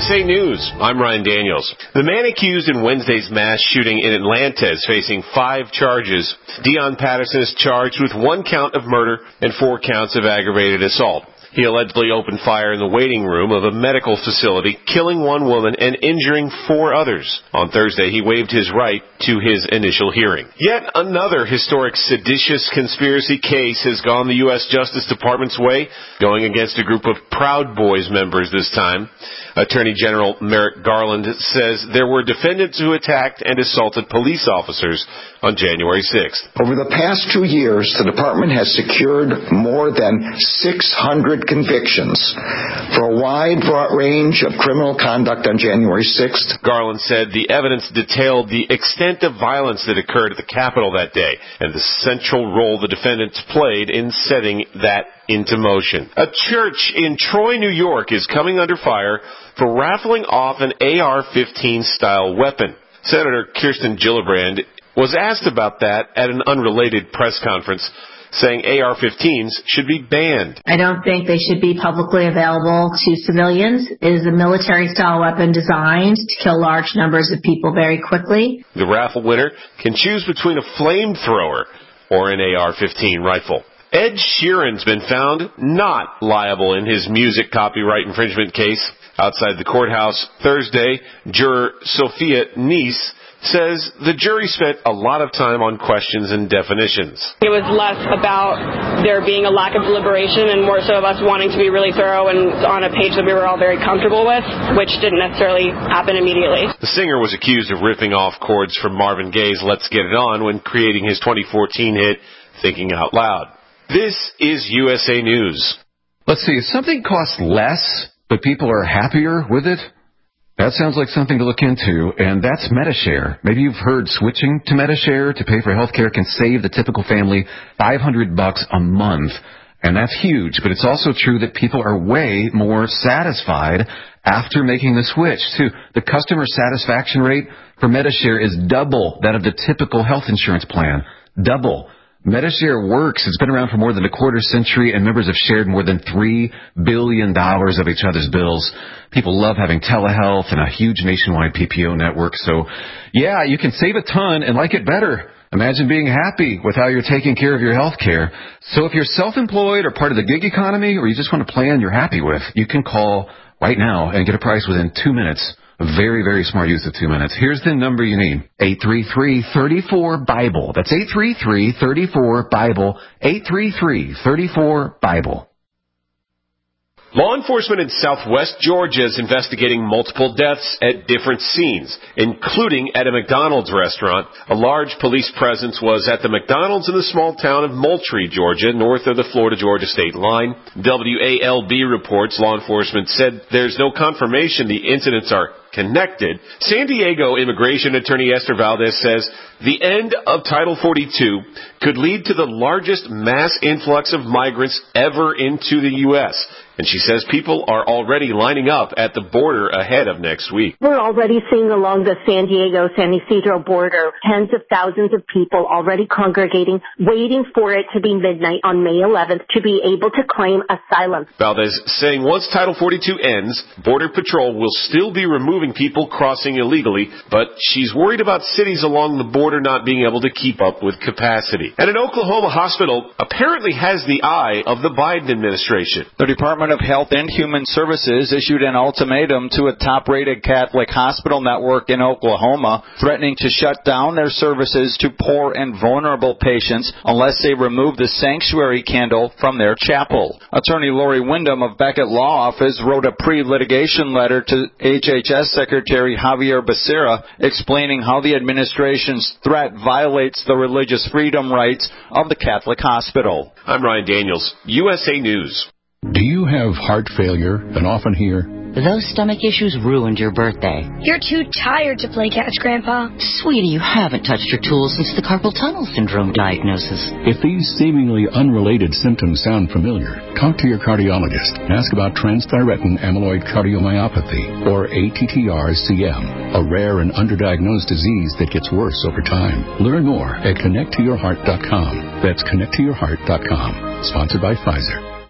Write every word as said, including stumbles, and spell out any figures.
S A News, I'm Ryan Daniels. The man accused in Wednesday's mass shooting in Atlanta is facing five charges. Dion Patterson is charged with one count of murder and four counts of aggravated assault. He allegedly opened fire in the waiting room of a medical facility, killing one woman and injuring four others. On Thursday, he waived his right to his initial hearing. Yet another historic seditious conspiracy case has gone the U S Justice Department's way, going against a group of Proud Boys members this time. Attorney General Merrick Garland says there were defendants who attacked and assaulted police officers on January sixth. Over the past two years, the department has secured more than six hundred convictions for a wide range of criminal conduct on January sixth. Garland said the evidence detailed the extent of violence that occurred at the Capitol that day and the central role the defendants played in setting that into motion. A church in Troy, New York is coming under fire for raffling off an A R fifteen style weapon. Senator Kirsten Gillibrand was asked about that at an unrelated press conference, saying A R fifteens should be banned. I don't think they should be publicly available to civilians. It is a military-style weapon designed to kill large numbers of people very quickly. The raffle winner can choose between a flamethrower or an A R fifteen rifle. Ed Sheeran's been found not liable in his music copyright infringement case. Outside the courthouse Thursday, juror Sophia Neese says the jury spent a lot of time on questions and definitions. It was less about there being a lack of deliberation and more so of us wanting to be really thorough and on a page that we were all very comfortable with, which didn't necessarily happen immediately. The singer was accused of ripping off chords from Marvin Gaye's Let's Get It On when creating his twenty fourteen hit, Thinking Out Loud. This is U S A News. Let's see, if something costs less, but people are happier with it, that sounds like something to look into, and that's Medi-Share. Maybe you've heard switching to Medi-Share to pay for health care can save the typical family five hundred bucks a month, and that's huge, but it's also true that people are way more satisfied after making the switch, too. The customer satisfaction rate for Medi-Share is double that of the typical health insurance plan. Double. Medi-Share works. It's been around for more than a quarter century, and members have shared more than three billion dollars of each other's bills. People love having telehealth and a huge nationwide P P O network. So, yeah, you can save a ton and like it better. Imagine being happy with how you're taking care of your health care. So if you're self-employed or part of the gig economy, or you just want a plan you're happy with, you can call right now and get a price within two minutes. Very, very smart use of two minutes. Here's the number you need. eight three three, three four, BIBLE. That's eight three three, three four, BIBLE. eight three three, three four, BIBLE. Law enforcement in southwest Georgia is investigating multiple deaths at different scenes, including at a McDonald's restaurant. A large police presence was at the McDonald's in the small town of Moultrie, Georgia, north of the Florida-Georgia state line. W A L B reports law enforcement said there's no confirmation the incidents are connected. San Diego immigration attorney Esther Valdez says the end of Title forty-two could lead to the largest mass influx of migrants ever into the U S, and she says people are already lining up at the border ahead of next week. We're already seeing along the San Diego-San Ysidro border tens of thousands of people already congregating, waiting for it to be midnight on May eleventh to be able to claim asylum. Valdez saying once Title forty-two ends, Border Patrol will still be removing people crossing illegally, but she's worried about cities along the border not being able to keep up with capacity. And an Oklahoma hospital apparently has the eye of the Biden administration. The Department of Health and Human Services issued an ultimatum to a top-rated Catholic hospital network in Oklahoma, threatening to shut down their services to poor and vulnerable patients unless they remove the sanctuary candle from their chapel. Attorney Lori Wyndham of Beckett Law Office wrote a pre-litigation letter to H H S Secretary Javier Becerra explaining how the administration's threat violates the religious freedom rights of the Catholic hospital. I'm Ryan Daniels, U S A News. Do you have heart failure and often hear, "Those stomach issues ruined your birthday"? "You're too tired to play catch, Grandpa." "Sweetie, you haven't touched your tools since the carpal tunnel syndrome diagnosis." If these seemingly unrelated symptoms sound familiar, talk to your cardiologist and ask about transthyretin amyloid cardiomyopathy, or A T T R C M, a rare and underdiagnosed disease that gets worse over time. Learn more at connect to your heart dot com. That's connect to your heart dot com. Sponsored by Pfizer.